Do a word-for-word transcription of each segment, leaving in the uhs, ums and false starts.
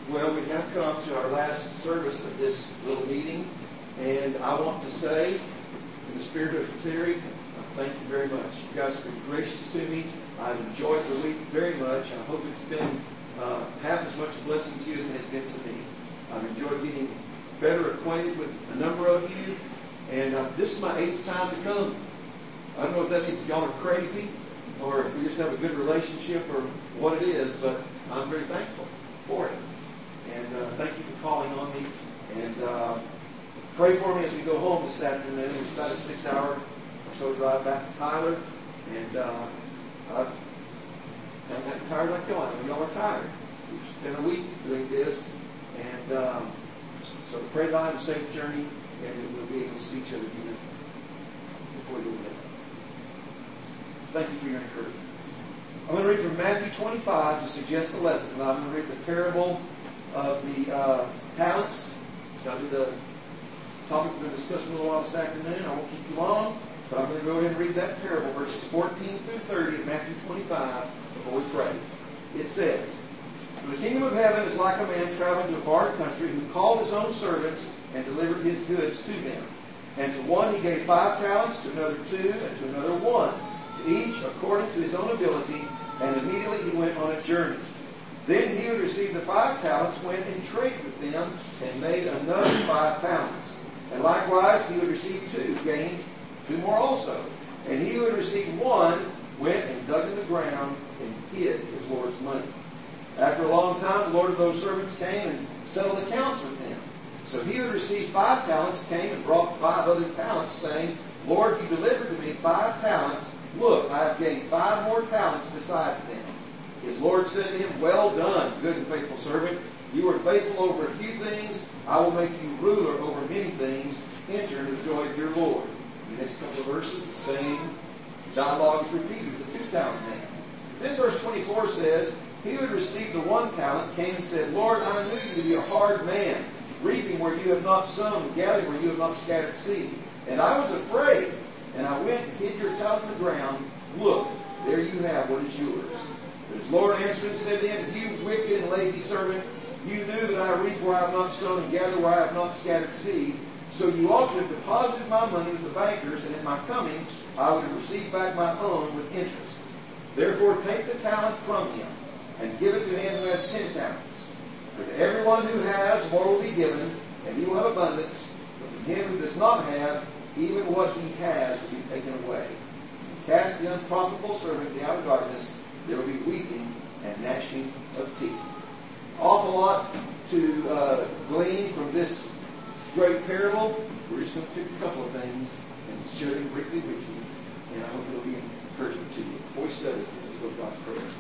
Well, we have come to our last service of this little meeting, and I want to say, in the spirit of Terry, thank you very much. You guys have been gracious to me. I've enjoyed the week very much. I hope it's been uh, half as much a blessing to you as it has been to me. I've enjoyed getting better acquainted with a number of you, and uh, this is my eighth time to come. I don't know if that means y'all are crazy, or if we just have a good relationship, or what it is, but I'm very thankful for it. And uh, thank you for calling on me. And uh, pray for me as we go home this afternoon. It's about a six-hour or so drive back to Tyler. And uh, I've kind of gotten tired like y'all. I know y'all are tired. We've spent a week doing this. And um, so pray that I have a safe journey and that we'll be able to see each other again before we go to bed. Thank you for your encouragement. I'm going to read from Matthew twenty-five to suggest a lesson. I'm going to read the parable of the uh, talents. That'll be the topic we're going to discuss a little while this afternoon. I won't keep you long, but I'm going to go ahead and read that parable, verses fourteen through thirty of Matthew twenty-five, before we pray. It says, "The kingdom of heaven is like a man traveling to a far country who called his own servants and delivered his goods to them. And to one he gave five talents, to another two, and to another one, to each according to his own ability, and immediately he went on a journey. Then he who received the five talents went and traded with them and made another five talents. And likewise he who had received two gained two more also. And he who had received one went and dug in the ground and hid his Lord's money. After a long time the Lord of those servants came and settled accounts with them. So he who had received five talents came and brought five other talents, saying, Lord, you delivered to me five talents. Look, I have gained five more talents besides them. His Lord said to him, Well done, good and faithful servant. You are faithful over a few things. I will make you ruler over many things. Enter into the joy of your Lord." In the next couple of verses, the same dialogue is repeated with the two-talent man. Then verse twenty-four says, "He who had received the one talent came and said, Lord, I knew you to be a hard man, reaping where you have not sown, and gathering where you have not scattered seed. And I was afraid, and I went and hid your talent in the ground. Look, there you have what is yours." But his Lord answered and said to him, "You wicked and lazy servant, you knew that I reap where I have not sown and gather where I have not scattered seed. So you ought to have deposited my money with the bankers, and at my coming I would have received back my own with interest. Therefore take the talent from him, and give it to him who has ten talents. For to everyone who has, more will be given, and he will have abundance. But to him who does not have, even what he has will be taken away. Cast the unprofitable servant into outer darkness. There will be weeping and gnashing of teeth." Awful lot to uh, glean from this great parable. We're just going to pick a couple of things and share them briefly with you. And I hope it'll be encouragement to you. Before we study, let's go to God's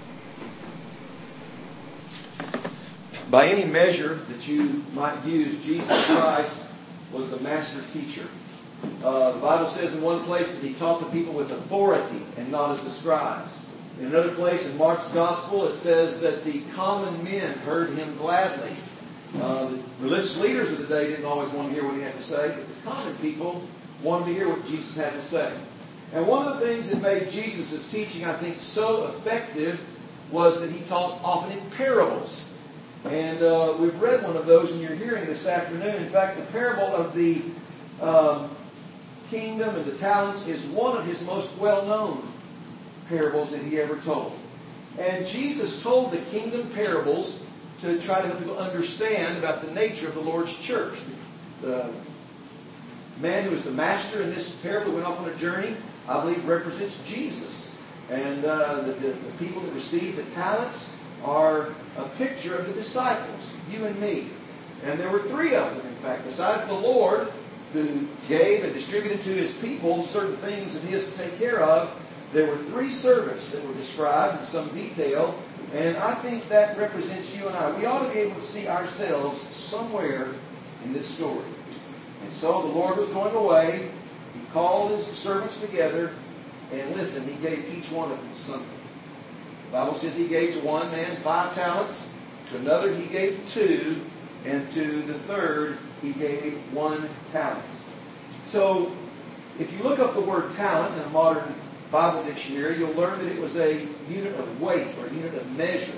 prayer. By any measure that you might use, Jesus Christ was the master teacher. Uh, the Bible says in one place that he taught the people with authority and not as the scribes. In another place in Mark's Gospel, it says that the common men heard him gladly. Uh, the religious leaders of the day didn't always want to hear what he had to say, but the common people wanted to hear what Jesus had to say. And one of the things that made Jesus' teaching, I think, so effective was that he taught often in parables. And uh, we've read one of those in your hearing this afternoon. In fact, the parable of the um, kingdom and the talents is one of his most well-known parables that he ever told. And Jesus told the kingdom parables to try to help people understand about the nature of the Lord's church. The man who was the master in this parable went off on a journey, I believe, represents Jesus. And uh, the, the, the people that received the talents are a picture of the disciples, you and me. And there were three of them, in fact, besides the Lord, who gave and distributed to his people certain things of his to take care of. There were three servants that were described in some detail, and I think that represents you and I. We ought to be able to see ourselves somewhere in this story. And so the Lord was going away. He called his servants together, and listen, he gave each one of them something. The Bible says he gave to one man five talents, to another he gave two, and to the third he gave one talent. So if you look up the word talent in a modern Bible dictionary, you'll learn that it was a unit of weight or a unit of measure.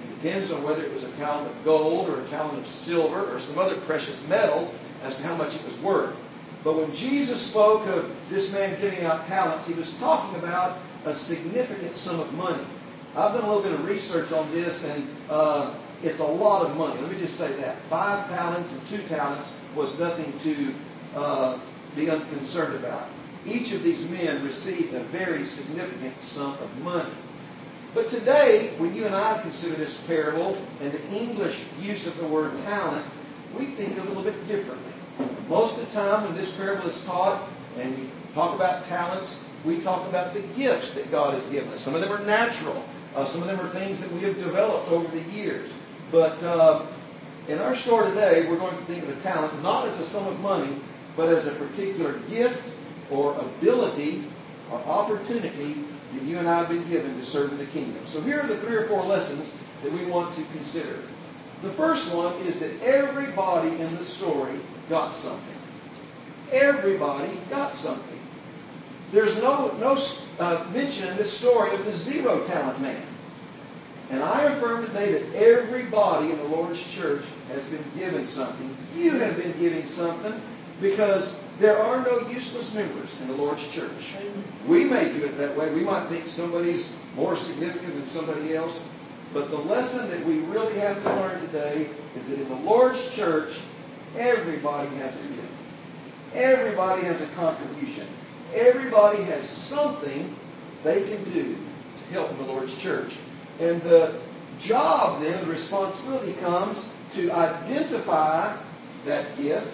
It depends on whether it was a talent of gold or a talent of silver or some other precious metal as to how much it was worth. But when Jesus spoke of this man giving out talents, he was talking about a significant sum of money. I've done a little bit of research on this, and uh, it's a lot of money. Let me just say that. Five talents and two talents was nothing to uh, be unconcerned about. Each of these men received a very significant sum of money. But today, when you and I consider this parable and the English use of the word talent, we think a little bit differently. Most of the time when this parable is taught and we talk about talents, we talk about the gifts that God has given us. Some of them are natural. Uh, some of them are things that we have developed over the years. But uh, in our story today, we're going to think of a talent not as a sum of money, but as a particular gift or ability or opportunity that you and I have been given to serve in the kingdom. So here are the three or four lessons that we want to consider. The first one is that everybody in the story got something. Everybody got something. There's no, no uh, mention in this story of the zero talent man. And I affirm today that everybody in the Lord's church has been given something. You have been giving something, because there are no useless members in the Lord's church. We may do it that way. We might think somebody's more significant than somebody else. But the lesson that we really have to learn today is that in the Lord's church, everybody has a gift. Everybody has a contribution. Everybody has something they can do to help in the Lord's church. And the job then, the responsibility comes to identify that gift,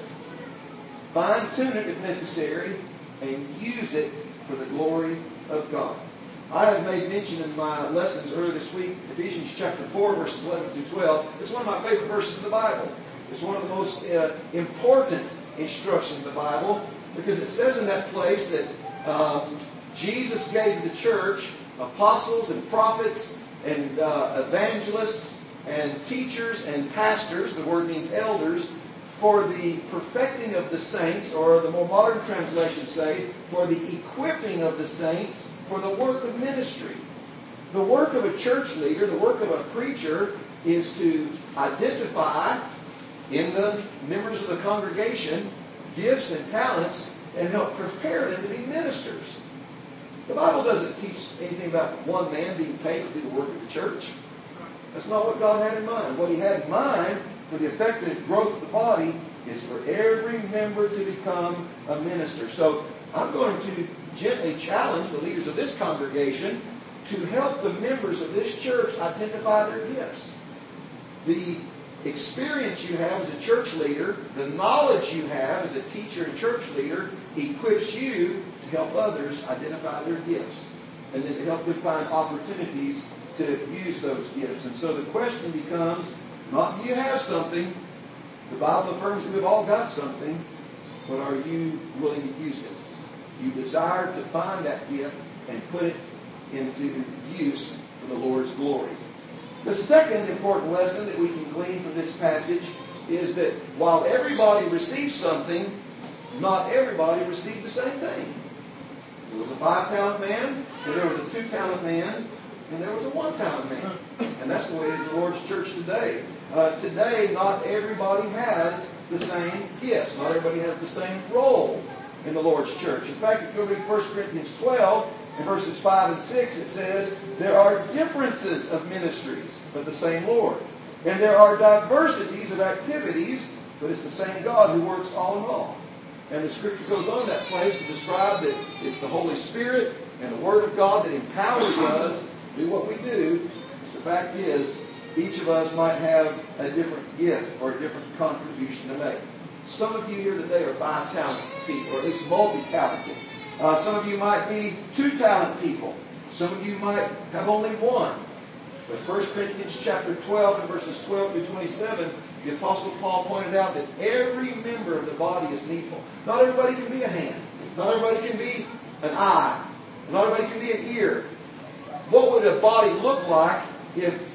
fine-tune it if necessary, and use it for the glory of God. I have made mention in my lessons earlier this week, Ephesians chapter four, verses eleven through twelve. It's one of my favorite verses in the Bible. It's one of the most uh, important instructions in the Bible, because it says in that place that um, Jesus gave to the church apostles and prophets and uh, evangelists and teachers and pastors, the word means elders, for the perfecting of the saints, or the more modern translations say, for the equipping of the saints for the work of ministry. The work of a church leader, the work of a preacher, is to identify in the members of the congregation gifts and talents and help prepare them to be ministers. The Bible doesn't teach anything about one man being paid to do the work of the church. That's not what God had in mind. What He had in mind for the effective growth of the body is for every member to become a minister. So I'm going to gently challenge the leaders of this congregation to help the members of this church identify their gifts. The experience you have as a church leader, the knowledge you have as a teacher and church leader, equips you to help others identify their gifts, and then to help them find opportunities to use those gifts. And so the question becomes, not do you have something? The Bible affirms that we've all got something, but are you willing to use it? You desire to find that gift and put it into use for the Lord's glory. The second important lesson that we can glean from this passage is that while everybody received something, not everybody received the same thing. There was a five-talent man, and there was a two-talent man, and there was a one-talent man. And that's the way it is in the Lord's church today. Uh, today, not everybody has the same gifts. Not everybody has the same role in the Lord's church. In fact, if you go read First Corinthians twelve, in verses five and six, it says, there are differences of ministries, but the same Lord. And there are diversities of activities, but it's the same God who works all in all. And the Scripture goes on in that place to describe that it's the Holy Spirit and the Word of God that empowers us to do what we do. The fact is, each of us might have a different gift or a different contribution to make. Some of you here today are five-talent people, or at least multi-talented. Uh, some of you might be two-talent people. Some of you might have only one. But First Corinthians chapter twelve and verses twelve through twenty-seven, the Apostle Paul pointed out that every member of the body is needful. Not everybody can be a hand. Not everybody can be an eye. Not everybody can be an ear. What would a body look like if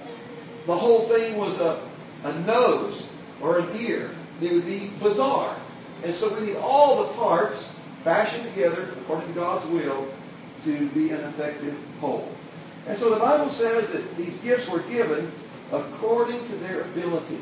the whole thing was a, a nose or an ear? It would be bizarre. And so we need all the parts fashioned together according to God's will to be an effective whole. And so the Bible says that these gifts were given according to their ability.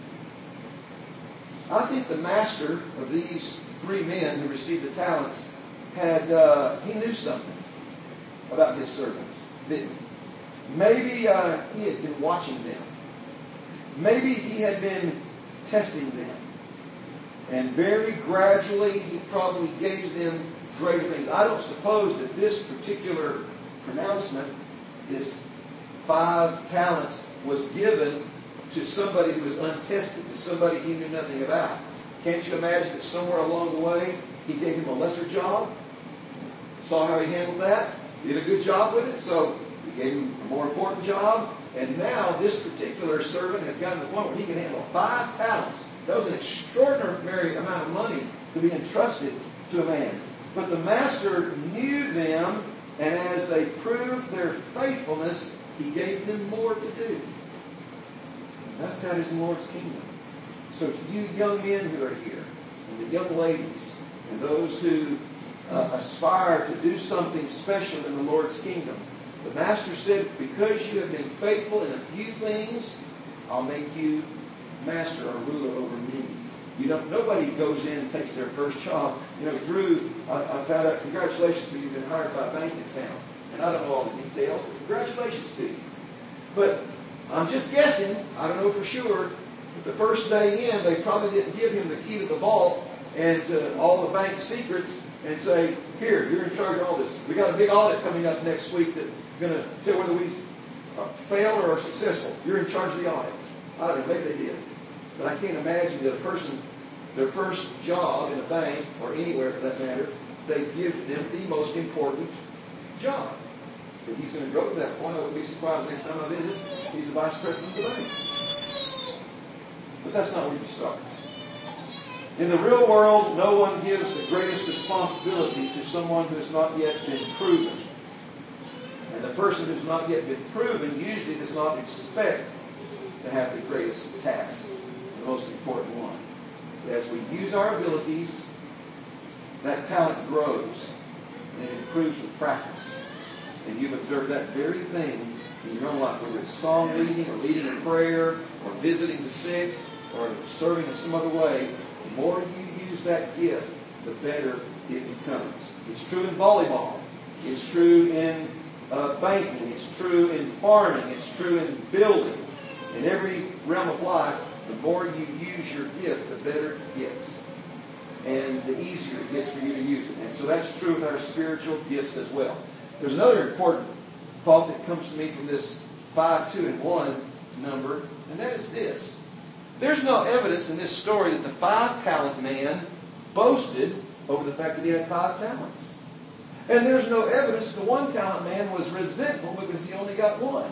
I think the master of these three men who received the talents had, uh, he knew something about his servants, didn't he? Maybe uh, he had been watching them. Maybe he had been testing them. And very gradually he probably gave them greater things. I don't suppose that this particular pronouncement, this five talents, was given to somebody who was untested, to somebody he knew nothing about. Can't you imagine that somewhere along the way he gave him a lesser job? Saw how he handled that? Did a good job with it, so he gave him a more important job. And now this particular servant had gotten to the point where he can handle five talents. That was an extraordinary amount of money to be entrusted to a man. But the master knew them, and as they proved their faithfulness, he gave them more to do. That's how it is in the Lord's kingdom. So to you young men who are here, and the young ladies, and those who uh, aspire to do something special in the Lord's kingdom, the Master said, because you have been faithful in a few things, I'll make you master or ruler over many. You know, nobody goes in and takes their first job. You know, Drew, I, I found out, congratulations to you, you've been hired by a bank in town. And I don't know all the details, but congratulations to you. But I'm just guessing, I don't know for sure, but the first day in, they probably didn't give him the key to the vault and uh, all the bank secrets and say, here, you're in charge of all this. We got a big audit coming up next week that's going to tell whether we failed or are successful. You're in charge of the audit. I don't know, maybe they did. But I can't imagine that a person, their first job in a bank, or anywhere for that matter, they give them the most important job. If he's going to go to that point, I wouldn't be surprised next time I visit, he's the vice president of the bank. But that's not where you start. In the real world, no one gives the greatest responsibility to someone who has not yet been proven. And the person who's not yet been proven usually does not expect to have the greatest task, the most important one. But as we use our abilities, that talent grows and it improves with practice. And you've observed that very thing in your own life, whether it's song leading or leading a prayer or visiting the sick or serving in some other way. The more you use that gift, the better it becomes. It's true in volleyball. It's true in uh, banking. It's true in farming. It's true in building. In every realm of life, the more you use your gift, the better it gets. And the easier it gets for you to use it. And so that's true with our spiritual gifts as well. There's another important thought that comes to me from this five, two, and one number, and that is this. There's no evidence in this story that the five-talent man boasted over the fact that he had five talents. And there's no evidence that the one-talent man was resentful because he only got one.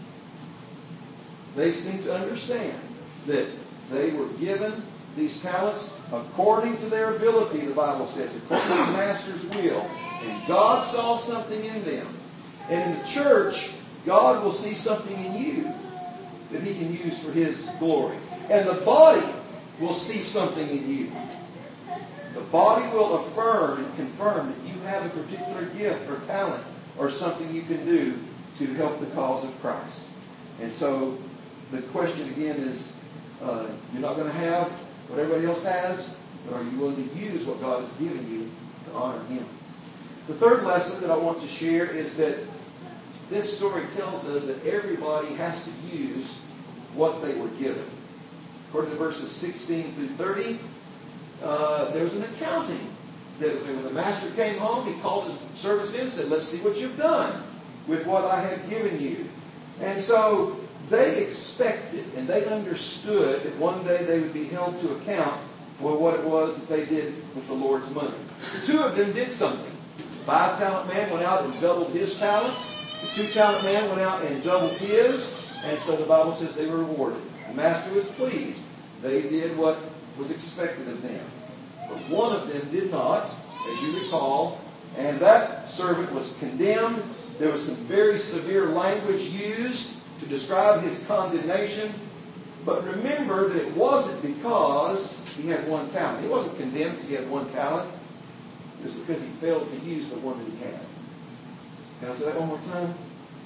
They seem to understand that they were given these talents according to their ability, the Bible says, according to the Master's will. And God saw something in them. And in the church, God will see something in you that He can use for His glory. And the body will see something in you. The body will affirm and confirm that you have a particular gift or talent or something you can do to help the cause of Christ. And so the question again is, uh, you're not going to have what everybody else has, but are you willing to use what God has given you to honor Him? The third lesson that I want to share is that this story tells us that everybody has to use what they were given. According to verses sixteen through thirty, uh, there was an accounting. That when the master came home, he called his servants in and said, let's see what you've done with what I have given you. And so they expected and they understood that one day they would be held to account for what it was that they did with the Lord's money. The two of them did something. The five-talent man went out and doubled his talents. The two-talent man went out and doubled his. And so the Bible says they were rewarded. The master was pleased. They did what was expected of them. But one of them did not, as you recall, and that servant was condemned. There was some very severe language used to describe his condemnation. But remember that it wasn't because he had one talent. He wasn't condemned because he had one talent. It was because he failed to use the one that he had. Can I say that one more time?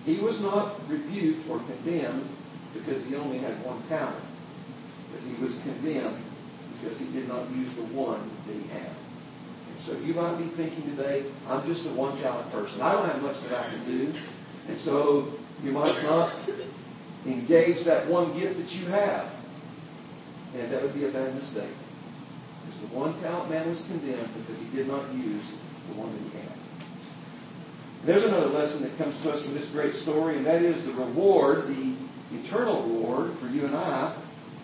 He was not rebuked or condemned because he only had one talent. But he was condemned because he did not use the one that he had. And so you might be thinking today, I'm just a one-talent person. I don't have much that I can do. And so you might not engage that one gift that you have. And that would be a bad mistake. Because the one-talent man was condemned because he did not use the one that he had. There's another lesson that comes to us from this great story, and that is the reward, the eternal reward for you and I,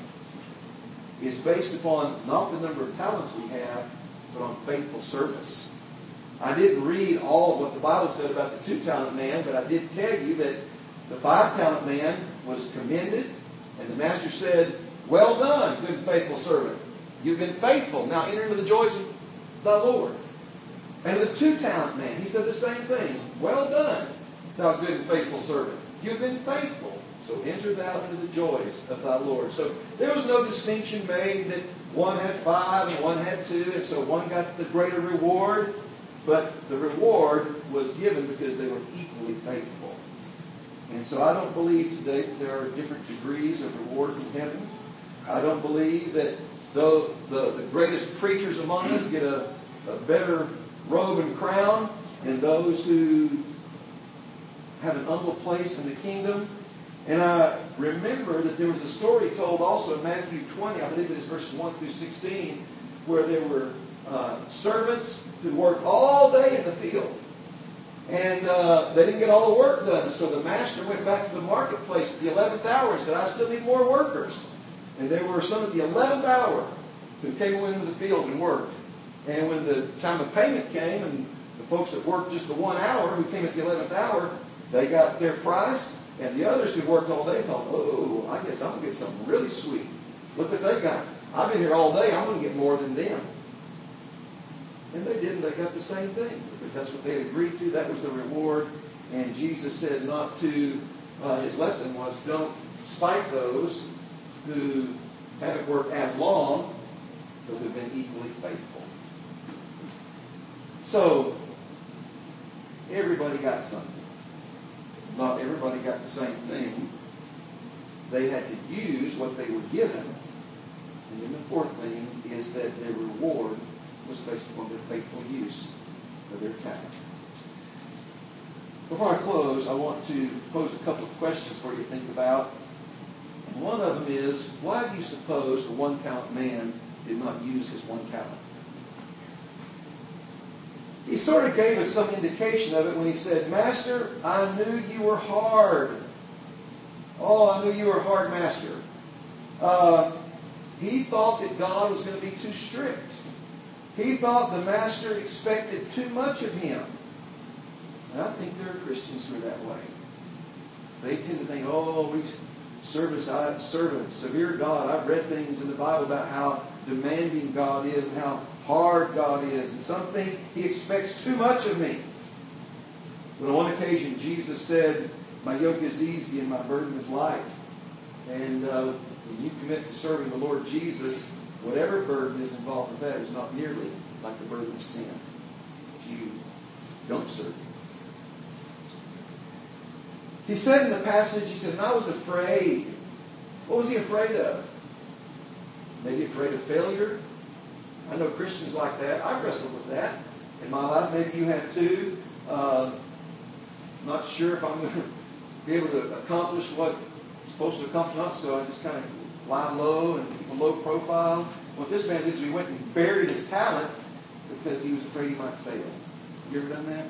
is based upon not the number of talents we have, but on faithful service. I didn't read all of what the Bible said about the two-talent man, but I did tell you that the five-talent man was commended, and the master said, well done, good and faithful servant. You've been faithful. Now enter into the joys of the Lord. And the two-talent man, he said the same thing. Well done, thou good and faithful servant. You've been faithful. So enter thou into the joys of thy Lord. So there was no distinction made that one had five and one had two, and so one got the greater reward. But the reward was given because they were equally faithful. And so I don't believe today that there are different degrees of rewards in heaven. I don't believe that though the, the greatest preachers among us get a, a better robe and crown than those who have an humble place in the kingdom. And I remember that there was a story told also in Matthew twenty, I believe it is verses one through sixteen, where there were uh, servants who worked all day in the field. And uh, they didn't get all the work done. So the master went back to the marketplace at the eleventh hour and said, I still need more workers. And there were some at the eleventh hour who came into the field and worked. And when the time of payment came, and the folks that worked just the one hour, who came at the eleventh hour, they got their price. And the others who worked all day thought, oh, I guess I'm going to get something really sweet. Look what they got. I've been here all day. I'm going to get more than them. And they didn't. They got the same thing because that's what they had agreed to. That was the reward. And Jesus said not to, uh, his lesson was, don't spite those who haven't worked as long, but who've been equally faithful. So, everybody got something. Not everybody got the same thing. They had to use what they were given. And then the fourth thing is that their reward was based upon their faithful use of their talent. Before I close, I want to pose a couple of questions for you to think about. One of them is, why do you suppose the one-talent man did not use his one talent? He sort of gave us some indication of it when he said, Master, I knew you were hard. Oh, I knew you were hard, Master. Uh, he thought that God was going to be too strict. He thought the Master expected too much of him. And I think there are Christians who are that way. They tend to think, oh, we service, I serve a severe God. I've read things in the Bible about how demanding God is and how hard God is. And some think He expects too much of me. But on one occasion, Jesus said, my yoke is easy and my burden is light. And uh, when you commit to serving the Lord Jesus, whatever burden is involved with that is not nearly like the burden of sin if you don't serve Him. He said in the passage, he said, and I was afraid. What was he afraid of? Maybe afraid of failure? I know Christians like that. I've wrestled with that in my life. Maybe you have too. Uh, not sure if I'm going to be able to accomplish what I'm supposed to accomplish or not, so I just kind of lie low and keep a low profile. What this man did is he went and buried his talent because he was afraid he might fail. You ever done that?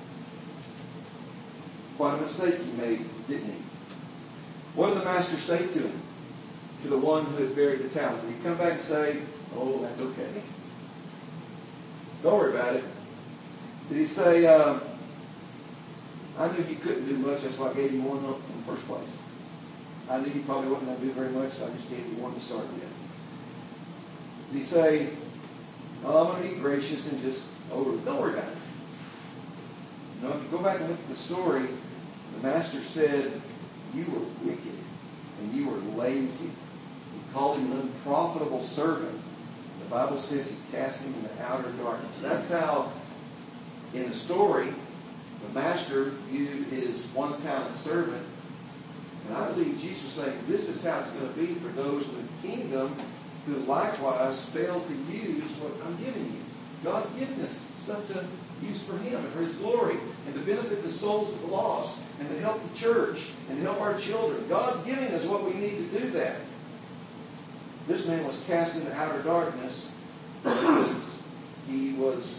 Quite a mistake he made, didn't he? What did the master say to him? To the one who had buried the talent? Did he come back and say, oh, that's okay? Don't worry about it. Did he say, uh, I knew you couldn't do much, that's why I gave you one in the first place. I knew you probably wasn't going to do very much, so I just gave you one to start with. Did he say, oh, I'm going to be gracious and just, oh, don't worry about it? No, if you go back and look at the story, the master said, you were wicked and you were lazy. He called him an unprofitable servant. The Bible says he cast him in the outer darkness. That's how, in the story, the master viewed his one-talent servant. And I believe Jesus was saying, this is how it's going to be for those in the kingdom who likewise fail to use what I'm giving you. God's giving us stuff to use for Him and for His glory and to benefit the souls of the lost and to help the church and to help our children. God's giving us what we need to do that. This man was cast into outer darkness because he was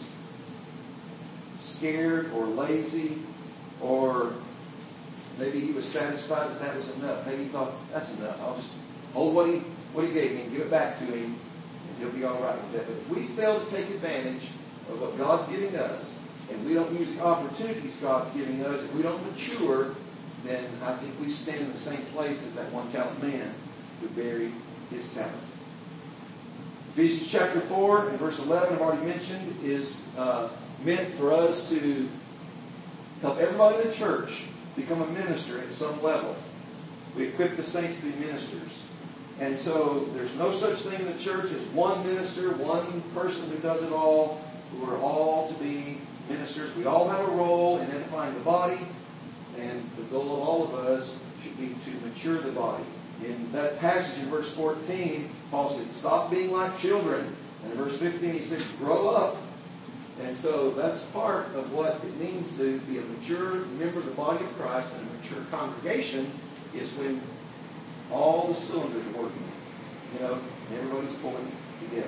scared or lazy, or maybe he was satisfied that that was enough. Maybe he thought, that's enough. I'll just hold what he, what he gave me and give it back to him, and he'll be all right with that. But if we fail to take advantage of what God's giving us, and we don't use the opportunities God's giving us, if we don't mature, then I think we stand in the same place as that one-talent man who buried his talent. Ephesians chapter four and verse eleven, I've already mentioned, is uh, meant for us to help everybody in the church become a minister at some level. We equip the saints to be ministers. And so there's no such thing in the church as one minister, one person who does it all. We're all to be ministers. We all have a role in edifying the body. And the goal of all of us should be to mature the body. In that passage in verse fourteen, Paul said, stop being like children. And in verse fifteen, he said, grow up. And so that's part of what it means to be a mature member of the body of Christ, and a mature congregation is when all the cylinders are working. You know, everybody's pulling together.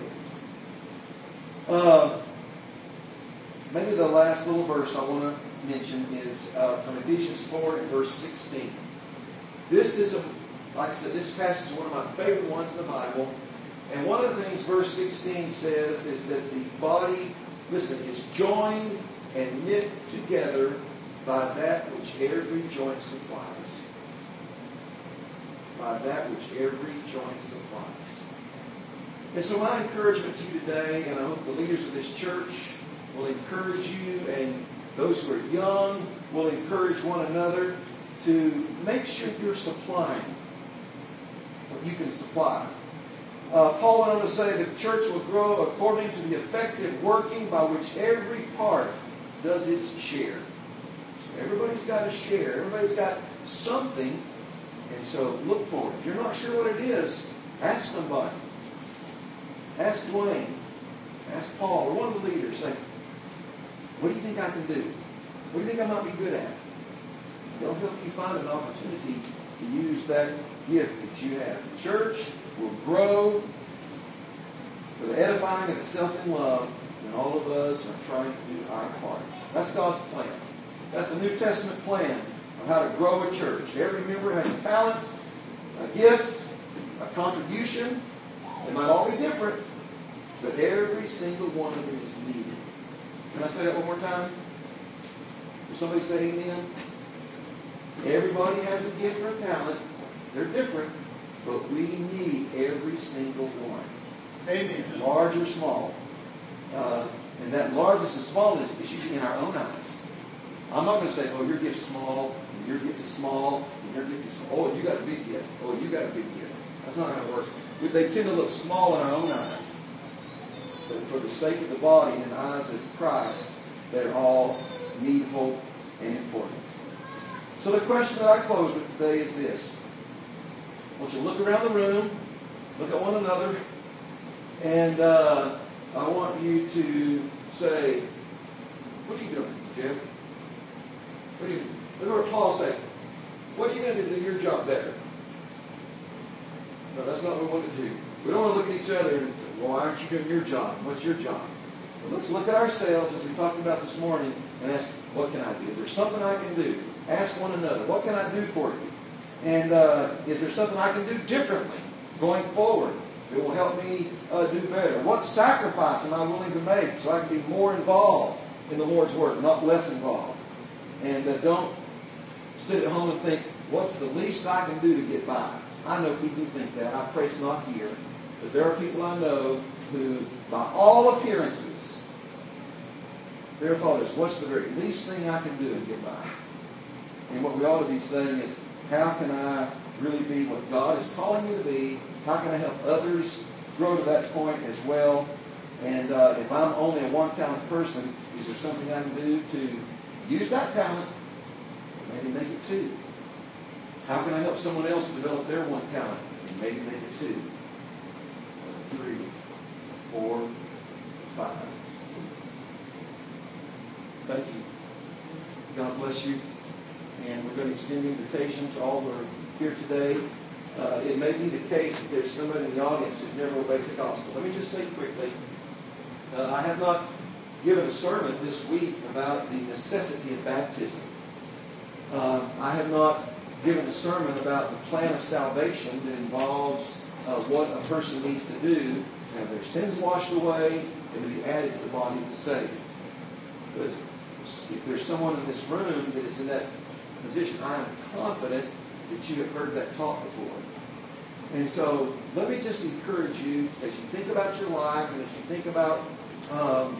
Uh, maybe the last little verse I want to mention is uh, from Ephesians four and verse sixteen. This is, a, like I said, this passage is one of my favorite ones in the Bible. And one of the things verse sixteen says is that the body, listen, is joined and knit together by that which every joint supplies. By that which every joint supplies. And so my encouragement to you today, and I hope the leaders of this church will encourage you, and those who are young will encourage one another to make sure you're supplying what you can supply. Uh, Paul went on to say the church will grow according to the effective working by which every part does its share. So everybody's got a share. Everybody's got something. And so look for it. If you're not sure what it is, ask somebody. Ask Dwayne. Ask Paul or one of the leaders. Say, what do you think I can do? What do you think I might be good at? They'll help you find an opportunity to use that gift that you have. The church will grow for the edifying of itself in love when all of us are trying to do our part. That's God's plan. That's the New Testament plan on how to grow a church. Every member has a talent, a gift, a contribution. They might all be different, but every single one of them is needed. Can I say that one more time? Will somebody say amen? Everybody has a gift or a talent. They're different, but we need every single one. Amen. Large or small. Uh, and that largest and smallest is usually in our own eyes. I'm not going to say, oh, your gift's small, and your gift is small, and your gift is small. Oh, you got a big gift. Oh, you got a big gift. That's not how it works. They tend to look small in our own eyes. But for the sake of the body and the eyes of Christ, they're all needful and important. So the question that I close with today is this. I want you to look around the room, look at one another, and uh, I want you to say, what are you doing, Jeff? What are you, look at what Paul said. What are you going to do to do your job better? No, that's not what we want to do. We don't want to look at each other and say, well, why aren't you doing your job? What's your job? Well, let's look at ourselves, as we talked about this morning, and ask, what can I do? Is there something I can do? Ask one another, what can I do for you? And uh, is there something I can do differently going forward that will help me uh, do better? What sacrifice am I willing to make so I can be more involved in the Lord's work, not less involved? And uh, don't sit at home and think, what's the least I can do to get by? I know people who think that. I pray it's not here. But there are people I know who, by all appearances, their thought is, what's the very least thing I can do to get by? And what we ought to be saying is, how can I really be what God is calling me to be? How can I help others grow to that point as well? And uh, if I'm only a one-talent person, is there something I can do to use that talent, maybe make it two. How can I help someone else develop their one talent? And maybe make it two, three, four, five. Thank you. God bless you. And we're going to extend the invitation to all who are here today. Uh, it may be the case that there's somebody in the audience who's never obeyed the gospel. Let me just say quickly, uh, I have not given a sermon this week about the necessity of baptism. Uh, I have not given a sermon about the plan of salvation that involves uh, what a person needs to do to have their sins washed away and to be added to the body of the saved. But if there's someone in this room that is in that position, I am confident that you have heard that talk before. And so let me just encourage you as you think about your life and as you think about um,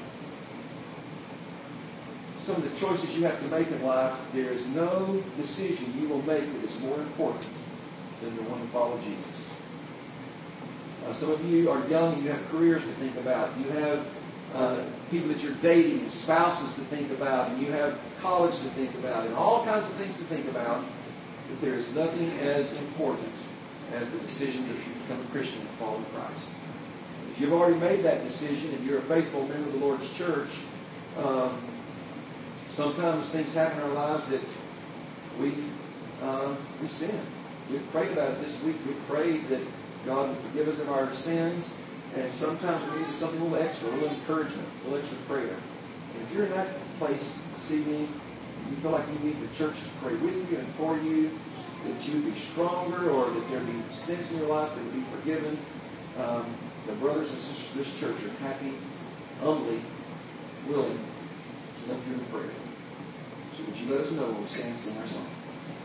some of the choices you have to make in life, there is no decision you will make that is more important than the one to follow Jesus. Uh, some of you are young and you have careers to think about. You have uh, people that you're dating and spouses to think about, and you have college to think about, and all kinds of things to think about. But there is nothing as important as the decision that you become a Christian and follow Christ. If you've already made that decision and you're a faithful member of the Lord's church, um, sometimes things happen in our lives that we uh, we sin. We prayed about it this week. We prayed that God would forgive us of our sins, and sometimes we need something a little extra, a little encouragement, a little extra prayer. And if you're in that place this evening, you feel like you need the church to pray with you and for you, that you would be stronger, or that there be sins in your life that would be forgiven, um, the brothers and sisters of this church are happy, humbly, willing to help you in prayer. So would you let us know when we stand and sing our song?